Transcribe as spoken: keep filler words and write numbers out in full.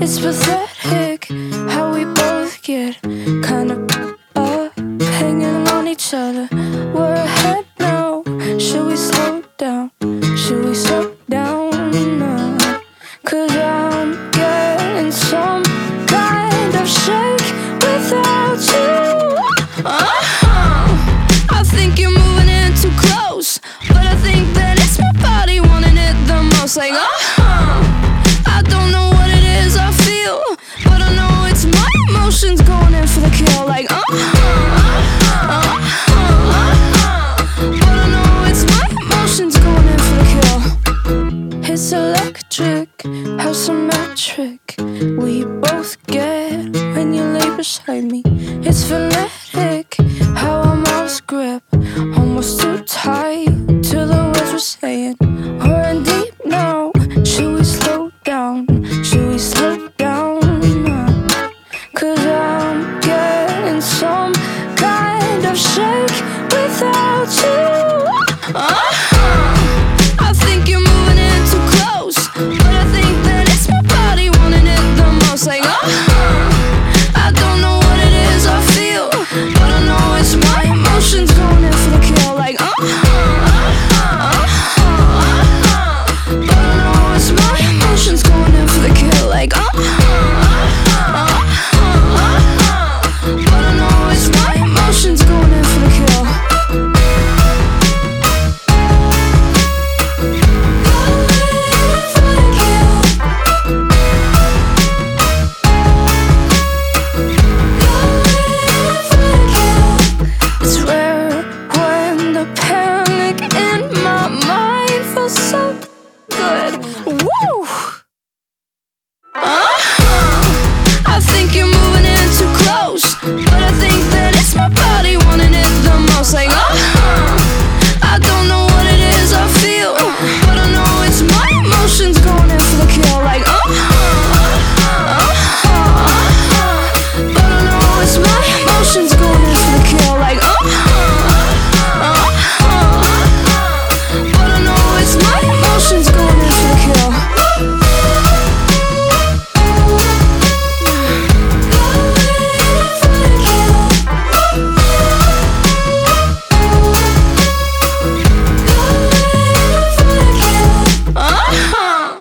It's pathetic how we both get kind of up, hanging on each other. We're ahead now. Should we slow down? Should we slow down now? Cause I'm getting some kind of shake without you. Uh-huh. I think you're moving in too close, but I think that it's my body wanting it the most. Like, uh-huh. I don't know what it is I feel, but I know it's my emotions going in for the kill. Like, uh-huh, uh-huh, uh-huh. But I know it's my emotions going in for the kill. It's electric, how symmetric we both get when you lay beside me. It's phonetic, how our mouths grip